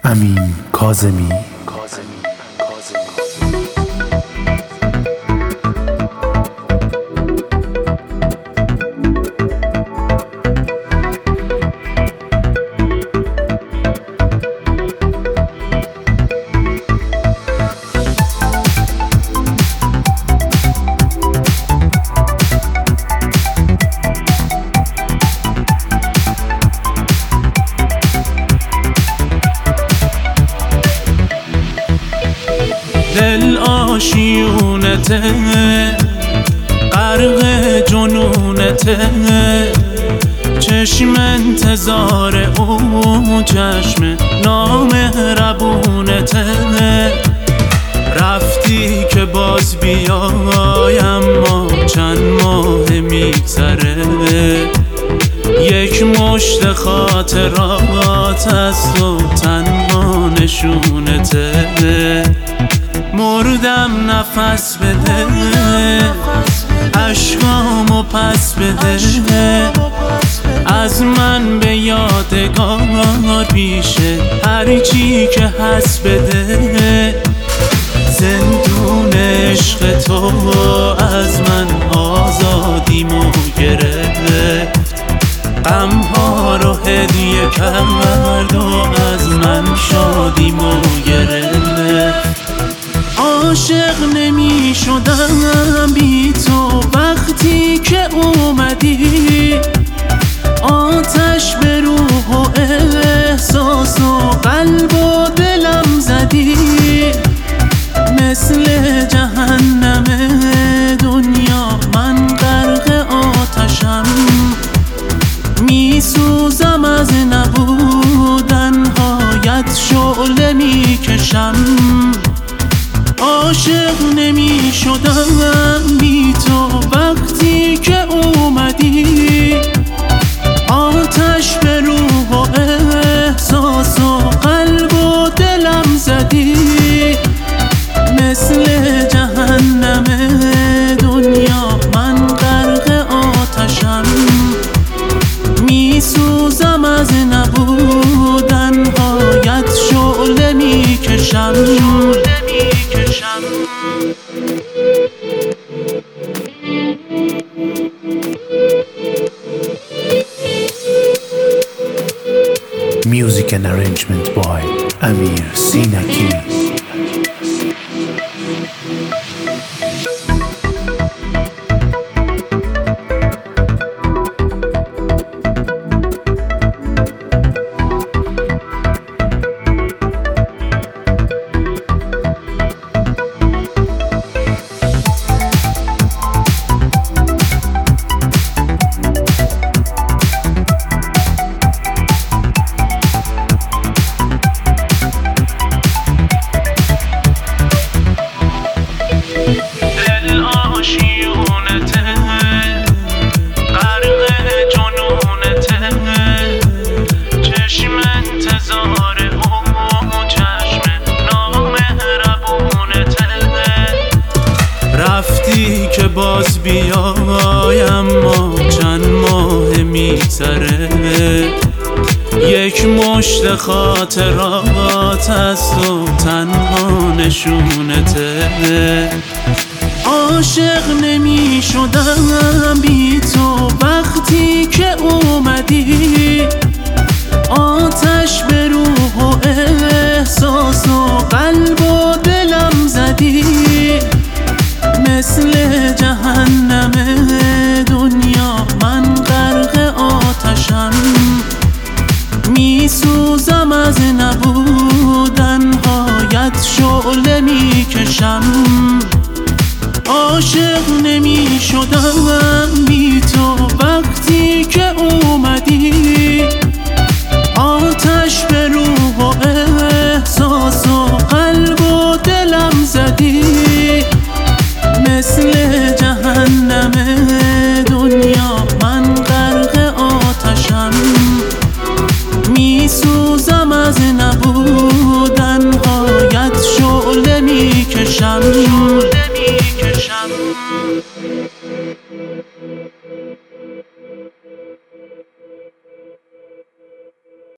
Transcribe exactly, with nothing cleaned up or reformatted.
امین کاظمی. دل آشیونته، غرق جنونته، چشم انتظار او، چشم نامهربونته. رفتی که باز بیای، اما چند ماه میگذره، یک مشت خاطرات از تو تنها نشونته. مردم نفس بده، عشقامو پس بده، از من به یادگار پیشه هرچی که هست بده. زندون عشق تو از من آزادیمو گرفت، غمها رو هدیه کرد و از من شادیمو گرفت. عاشق نمی شدم بی تو وقتی که اومدی، آتش به روح و احساس و قلب و دلم زدی. مثل جهنم دنیا من غرق آتشم، می سوزم از نبودن هایت، شعله می کشم. عاشق نمی شدم بی تو وقتی که اومدی، آتش به روح و احساس و قلب و دلم زدی. مثل جهنم دنیا من غرق آتشم، می سوزم از نبودن هایت، شعله می کشم. Music and arrangement by Amir Sinaki. رفتی که باز بیای، اما چند ماه میگذره، یک مشت خاطرات از تو تنها نشونته. عاشق نمی شدم بی تو وقتی که اومدی، آتش به روح و احساس و قلب و دلم زدی. مثل جهنم دنیا من غرق آتشم، می سوزم از نبودن هایت، شعله می کشم. عاشق نمی شدم بی تو وقتی که اومدی، آتش به روح و احساس و قلب و دلم زدی. مثل جهنم دنیا من غرق آتشم، می سوزم از نبودن هایت، شعله می کشم.